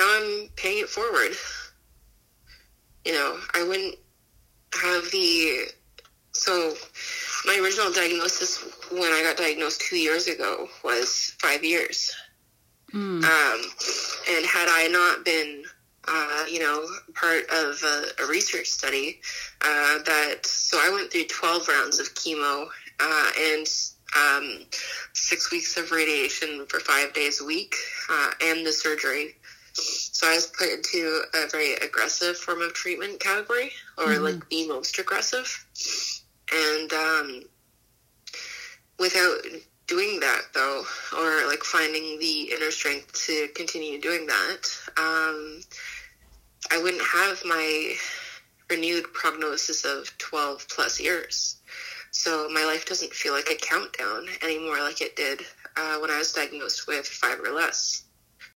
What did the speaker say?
now I'm paying it forward. You know, I wouldn't have so my original diagnosis when I got diagnosed 2 years ago was 5 years. And had I not been, part of a research study, so I went through 12 rounds of chemo, and 6 weeks of radiation for 5 days a week, and the surgery. So I was put into a very aggressive form of treatment category, or like the most aggressive. And without doing that, though, or like finding the inner strength to continue doing that, I wouldn't have my renewed prognosis of 12 plus years. So my life doesn't feel like a countdown anymore like it did when I was diagnosed with 5 or less.